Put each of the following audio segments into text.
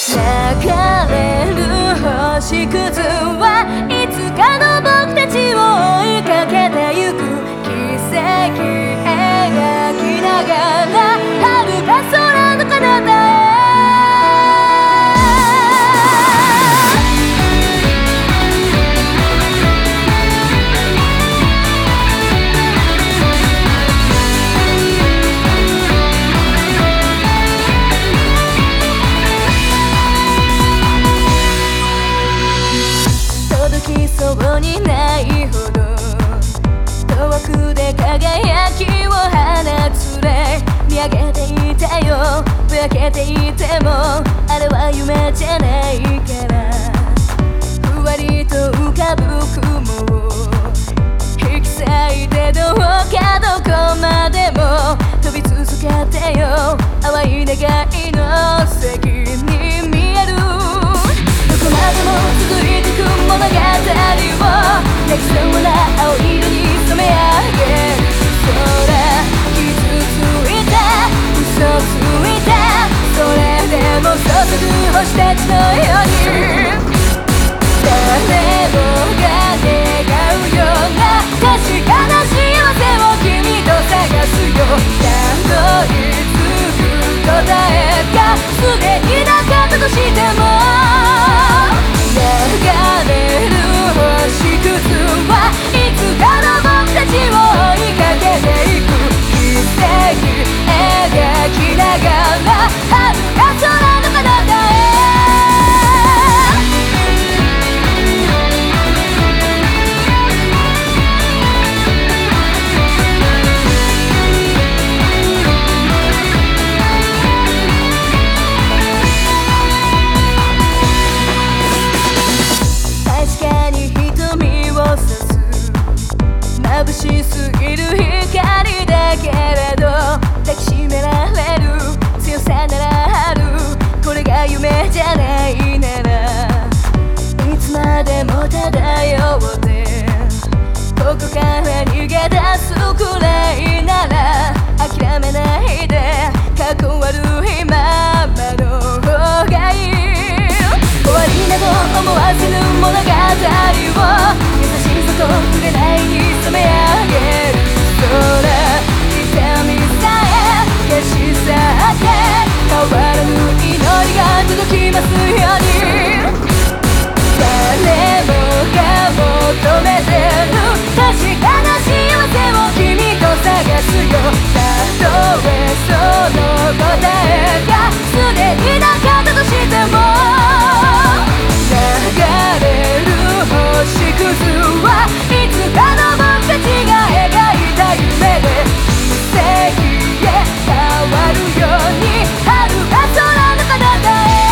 れる星屑はいつかの僕たちを追いかけてゆく奇跡描きながら遥か空の彼方へそうにないほど遠くで輝きを放つれ見上げていたよぼやけていてもあれは夢じゃないからふわりと浮かぶ雲を引き裂いてどうかどこまでも飛び続けてよ淡い願いの先に見えるどこまでも続いてく物語を泣きそうな青色に染め上げる空傷ついた嘘ついたそれでも注ぐ星たちのように誰もが願うような確かな幸せを君と探すよたどり着く答えがすでになかったとしても流れる星屑はいつかの僕たちを追いかけていく奇跡描きながら遥か空の彼方へ眩しすぎる光だけれど抱きしめられる強さならあるこれが夢じゃないならいつまでも漂ってここから逃げ出すくらいなら諦めないで過去悪いままの方がいい終わりなど思わせぬ物語を優しさと触れないに染め上げる空痛みさえ消し去って変わらぬ祈りが届きますように誰もが求めてる確かな幸せを君と探すよたとえその答えがすでになかったとしても流れる星屑はいつかの僕たちが描いた夢で奇跡へ変わるように遥か空の彼方へ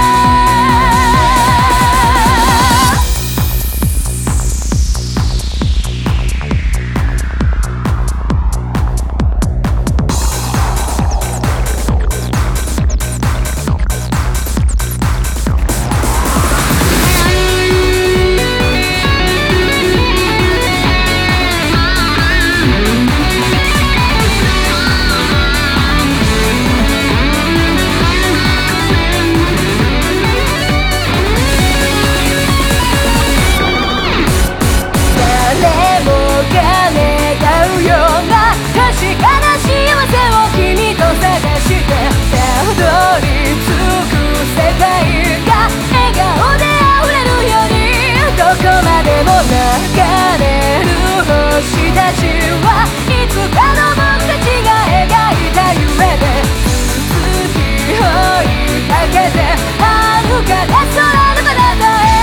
星たちはいつかの僕たちが描いた夢で月を追いかけて遥かな空の彼方へ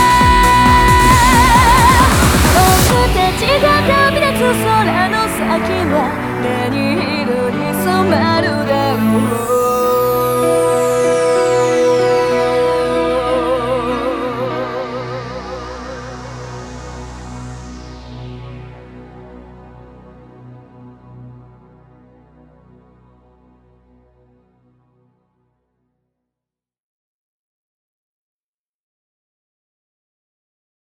僕たちが旅立つ空の先は何色に染まるだろう